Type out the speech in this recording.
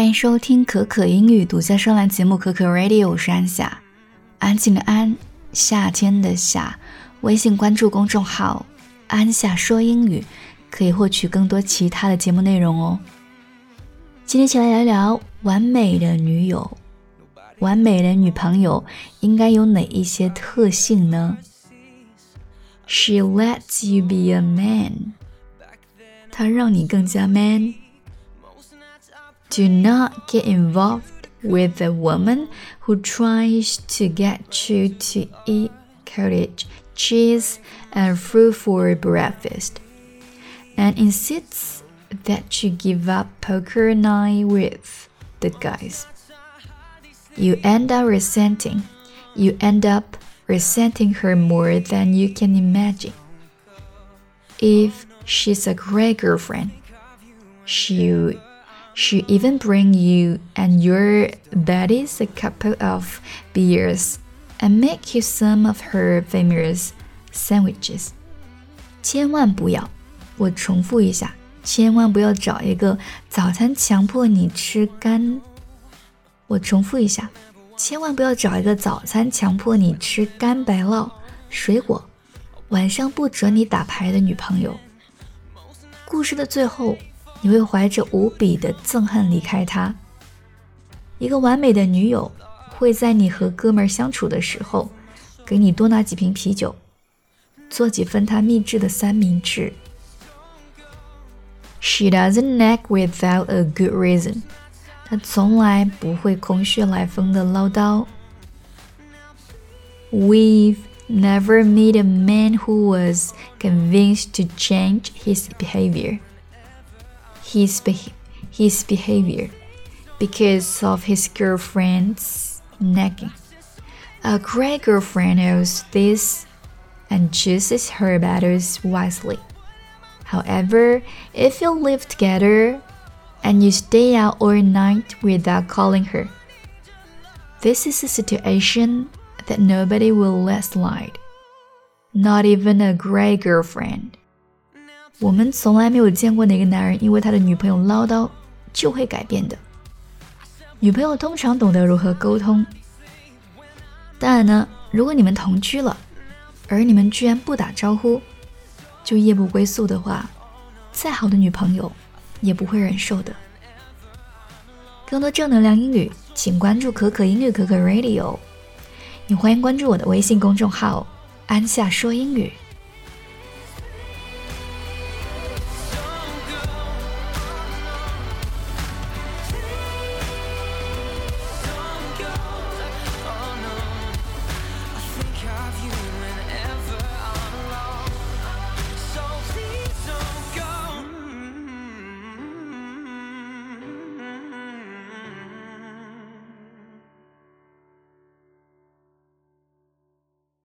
欢迎收听可可英语独家专栏节目可可 Radio， 我是安夏，安静的安，夏天的夏。微信关注公众号安夏说英语，可以获取更多其他的节目内容哦。今天一起来聊聊完美的女友。完美的女朋友应该有哪一些特性呢？ She lets you be a man， 她让你更加 man。Do not get involved with a woman who tries to get you to eat cottage cheese and fruit for breakfast, and insists that you give up poker night with the guys. You end up resenting her more than you can imagine. If she's a great girlfriend, she even bring you and your buddies a couple of beers and make you some of her famous sandwiches. 千万不要，我重复一下，千万不要找一个早餐强迫你吃干。我重复一下，千万不要找一个早餐强迫你吃干白酪、水果，晚上不准你打牌的女朋友。故事的最后，你会怀着无比的憎恨离开她。一个完美的女友会在你和哥们儿相处的时候，给你多拿几瓶啤酒，做几份她秘制的三明治。She doesn't nag without a good reason. 她从来不会空穴来风的唠叨。We've never met a man who was convinced to change his behavior because of his girlfriend's nagging. A great girlfriend knows this and chooses her battles wisely. However, if you live together and you stay out all night without calling her, this is a situation that nobody will let slide. Not even a great girlfriend. 我们从来没有见过哪个男人因为他的女朋友唠叨就会改变的。女朋友通常懂得如何沟通。当然呢，如果你们同居了，而你们居然不打招呼，就夜不归宿的话，再好的女朋友也不会忍受的。更多正能量英语，请关注可可英语可可 Radio。也欢迎关注我的微信公众号安夏说英语。